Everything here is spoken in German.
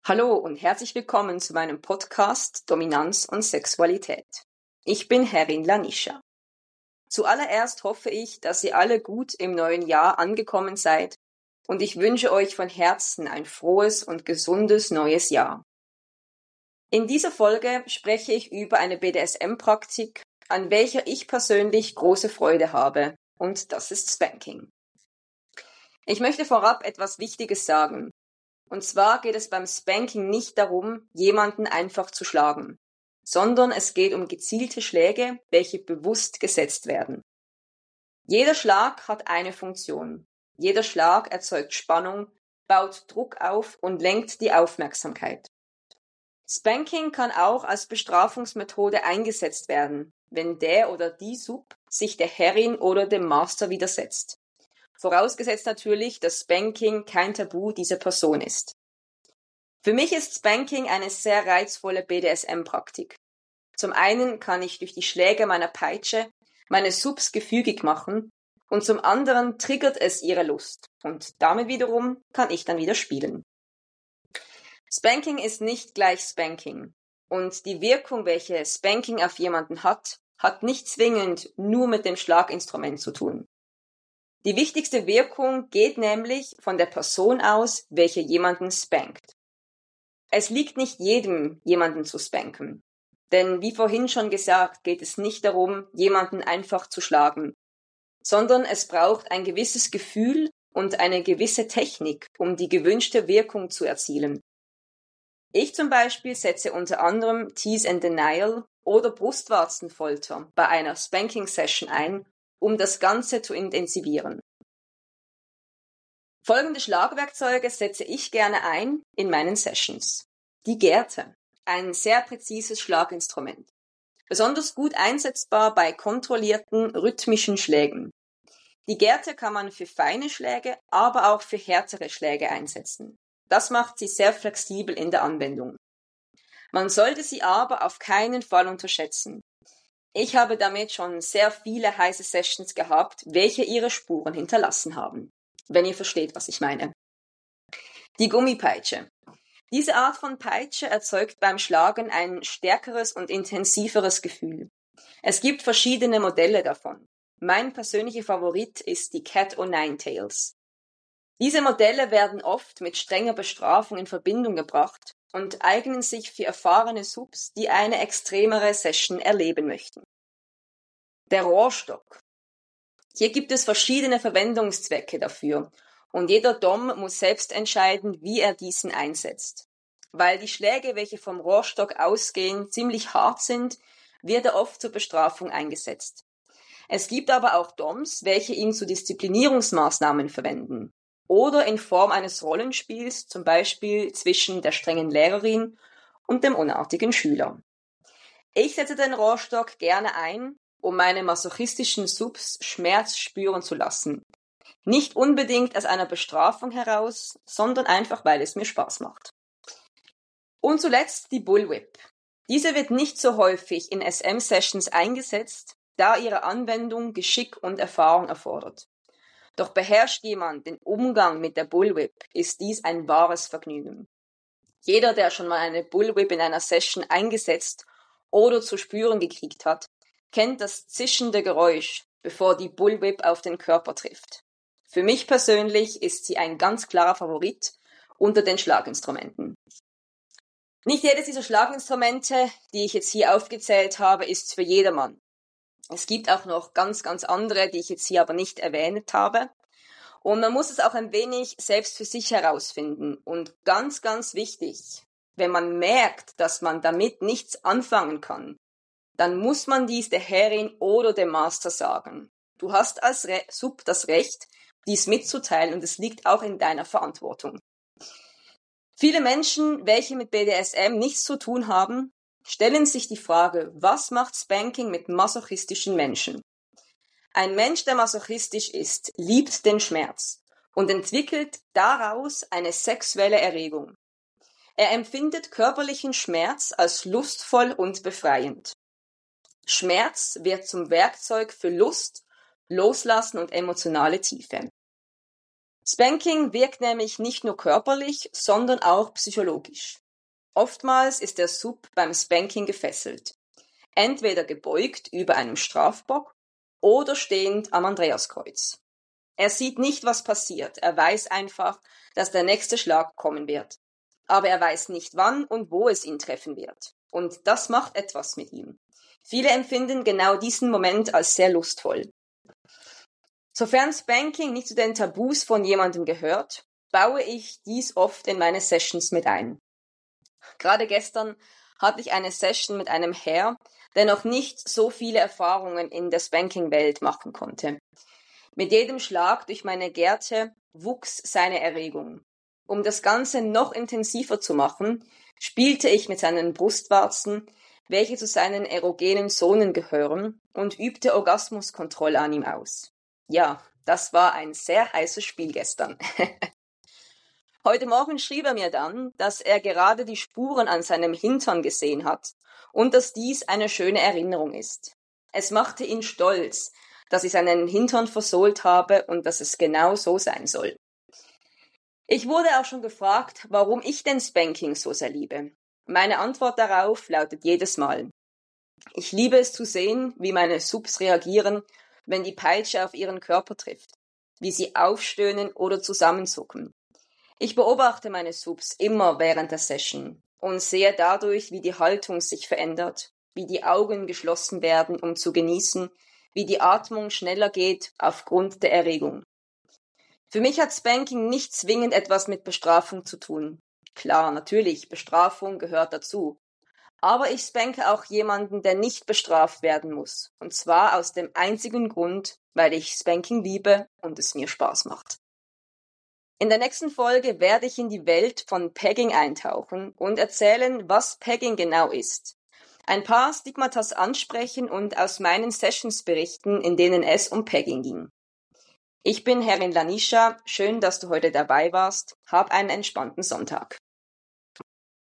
Hallo und herzlich willkommen zu meinem Podcast Dominanz und Sexualität. Ich bin Herrin Lanisha. Zuallererst hoffe ich, dass ihr alle gut im neuen Jahr angekommen seid und ich wünsche euch von Herzen ein frohes und gesundes neues Jahr. In dieser Folge spreche ich über eine BDSM-Praktik, an welcher ich persönlich große Freude habe, und das ist Spanking. Ich möchte vorab etwas Wichtiges sagen. Und zwar geht es beim Spanking nicht darum, jemanden einfach zu schlagen, sondern es geht um gezielte Schläge, welche bewusst gesetzt werden. Jeder Schlag hat eine Funktion. Jeder Schlag erzeugt Spannung, baut Druck auf und lenkt die Aufmerksamkeit. Spanking kann auch als Bestrafungsmethode eingesetzt werden, wenn der oder die Sub sich der Herrin oder dem Master widersetzt. Vorausgesetzt natürlich, dass Spanking kein Tabu dieser Person ist. Für mich ist Spanking eine sehr reizvolle BDSM-Praktik. Zum einen kann ich durch die Schläge meiner Peitsche meine Subs gefügig machen und zum anderen triggert es ihre Lust und damit wiederum kann ich dann wieder spielen. Spanking ist nicht gleich Spanking und die Wirkung, welche Spanking auf jemanden hat nicht zwingend nur mit dem Schlaginstrument zu tun. Die wichtigste Wirkung geht nämlich von der Person aus, welche jemanden spankt. Es liegt nicht jedem, jemanden zu spanken. Denn wie vorhin schon gesagt, geht es nicht darum, jemanden einfach zu schlagen, sondern es braucht ein gewisses Gefühl und eine gewisse Technik, um die gewünschte Wirkung zu erzielen. Ich zum Beispiel setze unter anderem Tease and Denial oder Brustwarzenfolter bei einer Spanking-Session ein, um das Ganze zu intensivieren. Folgende Schlagwerkzeuge setze ich gerne ein in meinen Sessions. Die Gerte, ein sehr präzises Schlaginstrument. Besonders gut einsetzbar bei kontrollierten, rhythmischen Schlägen. Die Gerte kann man für feine Schläge, aber auch für härtere Schläge einsetzen. Das macht sie sehr flexibel in der Anwendung. Man sollte sie aber auf keinen Fall unterschätzen. Ich habe damit schon sehr viele heiße Sessions gehabt, welche ihre Spuren hinterlassen haben. Wenn ihr versteht, was ich meine. Die Gummipeitsche. Diese Art von Peitsche erzeugt beim Schlagen ein stärkeres und intensiveres Gefühl. Es gibt verschiedene Modelle davon. Mein persönlicher Favorit ist die Cat O' Nine Tails. Diese Modelle werden oft mit strenger Bestrafung in Verbindung gebracht und eignen sich für erfahrene Subs, die eine extremere Session erleben möchten. Der Rohrstock. Hier gibt es verschiedene Verwendungszwecke dafür und jeder Dom muss selbst entscheiden, wie er diesen einsetzt. Weil die Schläge, welche vom Rohrstock ausgehen, ziemlich hart sind, wird er oft zur Bestrafung eingesetzt. Es gibt aber auch Doms, welche ihn zu Disziplinierungsmaßnahmen verwenden oder in Form eines Rollenspiels, zum Beispiel zwischen der strengen Lehrerin und dem unartigen Schüler. Ich setze den Rohrstock gerne ein, um meine masochistischen Subs Schmerz spüren zu lassen. Nicht unbedingt aus einer Bestrafung heraus, sondern einfach, weil es mir Spaß macht. Und zuletzt die Bullwhip. Diese wird nicht so häufig in SM-Sessions eingesetzt, da ihre Anwendung Geschick und Erfahrung erfordert. Doch beherrscht jemand den Umgang mit der Bullwhip, ist dies ein wahres Vergnügen. Jeder, der schon mal eine Bullwhip in einer Session eingesetzt oder zu spüren gekriegt hat, kennt das zischende Geräusch, bevor die Bullwhip auf den Körper trifft. Für mich persönlich ist sie ein ganz klarer Favorit unter den Schlaginstrumenten. Nicht jedes dieser Schlaginstrumente, die ich jetzt hier aufgezählt habe, ist für jedermann. Es gibt auch noch ganz andere, die ich jetzt hier aber nicht erwähnt habe. Und man muss es auch ein wenig selbst für sich herausfinden. Und ganz wichtig, wenn man merkt, dass man damit nichts anfangen kann, dann muss man dies der Herrin oder dem Master sagen. Du hast als Sub das Recht, dies mitzuteilen und es liegt auch in deiner Verantwortung. Viele Menschen, welche mit BDSM nichts zu tun haben, stellen sich die Frage, was macht Spanking mit masochistischen Menschen? Ein Mensch, der masochistisch ist, liebt den Schmerz und entwickelt daraus eine sexuelle Erregung. Er empfindet körperlichen Schmerz als lustvoll und befreiend. Schmerz wird zum Werkzeug für Lust, Loslassen und emotionale Tiefe. Spanking wirkt nämlich nicht nur körperlich, sondern auch psychologisch. Oftmals ist der Sub beim Spanking gefesselt. Entweder gebeugt über einem Strafbock oder stehend am Andreaskreuz. Er sieht nicht, was passiert. Er weiß einfach, dass der nächste Schlag kommen wird. Aber er weiß nicht, wann und wo es ihn treffen wird. Und das macht etwas mit ihm. Viele empfinden genau diesen Moment als sehr lustvoll. Sofern Spanking nicht zu den Tabus von jemandem gehört, baue ich dies oft in meine Sessions mit ein. Gerade gestern hatte ich eine Session mit einem Herr, der noch nicht so viele Erfahrungen in der Spanking-Welt machen konnte. Mit jedem Schlag durch meine Gerte wuchs seine Erregung. Um das Ganze noch intensiver zu machen, spielte ich mit seinen Brustwarzen, welche zu seinen erogenen Zonen gehören, und übte Orgasmuskontrolle an ihm aus. Ja, das war ein sehr heißes Spiel gestern. Heute Morgen schrieb er mir dann, dass er gerade die Spuren an seinem Hintern gesehen hat und dass dies eine schöne Erinnerung ist. Es machte ihn stolz, dass ich seinen Hintern versohlt habe und dass es genau so sein soll. Ich wurde auch schon gefragt, warum ich den Spanking so sehr liebe. Meine Antwort darauf lautet jedes Mal: Ich liebe es zu sehen, wie meine Subs reagieren, wenn die Peitsche auf ihren Körper trifft, wie sie aufstöhnen oder zusammenzucken. Ich beobachte meine Subs immer während der Session und sehe dadurch, wie die Haltung sich verändert, wie die Augen geschlossen werden, um zu genießen, wie die Atmung schneller geht aufgrund der Erregung. Für mich hat Spanking nicht zwingend etwas mit Bestrafung zu tun. Klar, natürlich, Bestrafung gehört dazu. Aber ich spanke auch jemanden, der nicht bestraft werden muss. Und zwar aus dem einzigen Grund, weil ich Spanking liebe und es mir Spaß macht. In der nächsten Folge werde ich in die Welt von Pegging eintauchen und erzählen, was Pegging genau ist. Ein paar Stigmatas ansprechen und aus meinen Sessions berichten, in denen es um Pegging ging. Ich bin Herrin Lanisha, schön, dass du heute dabei warst. Hab einen entspannten Sonntag.